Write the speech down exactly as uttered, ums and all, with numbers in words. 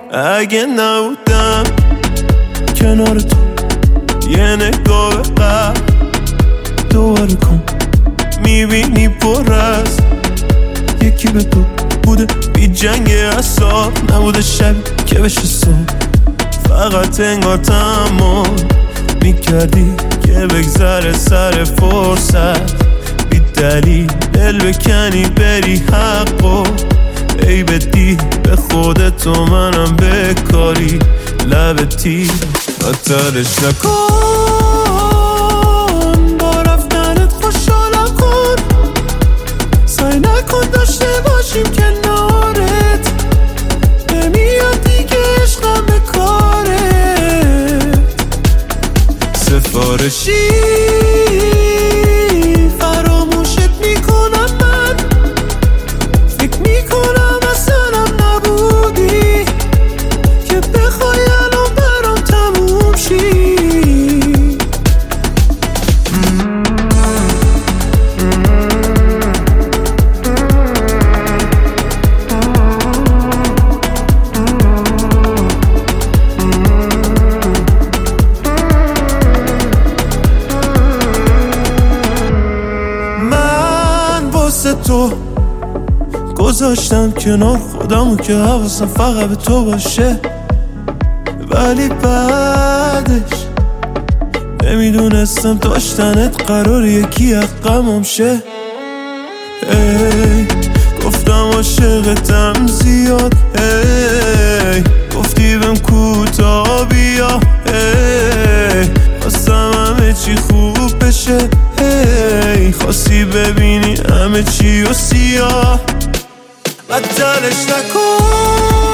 اگه نبودم کنار تو یه نگاه به قبل دوباره کن، میبینی پر از یکی به تو بوده بی جنگ اصاب، نبوده شبی که بشه صبح، فقط انگار تمام میکردی که بگذره سر فرصت، بی دلیل دل بکنی بری حقو، ای بدی به خودت و منم بکاری لب تیر قطرش نکن، با رفتنت خوشحالم کن، سعی نکن داشته باشیم کنارت، نمیاد دیگه عشقم به کارت، سفارشی فراموشت میکنم من، فکر میکنم اصلا نبودی که بخوای الان برام تموم شی. تو گذاشتم کنار خودمو که حواسم فقط به تو باشه، ولی بعدش نمیدونستم داشتنت قرار یکی حقمم شه. ای گفتم عاشقتم زیاد، ای گفتی بهم کوتاه بیا، ای خواستم همه چی خوب بشه، ای خواستی ببینی همه چی و سیاه، بدترش نکن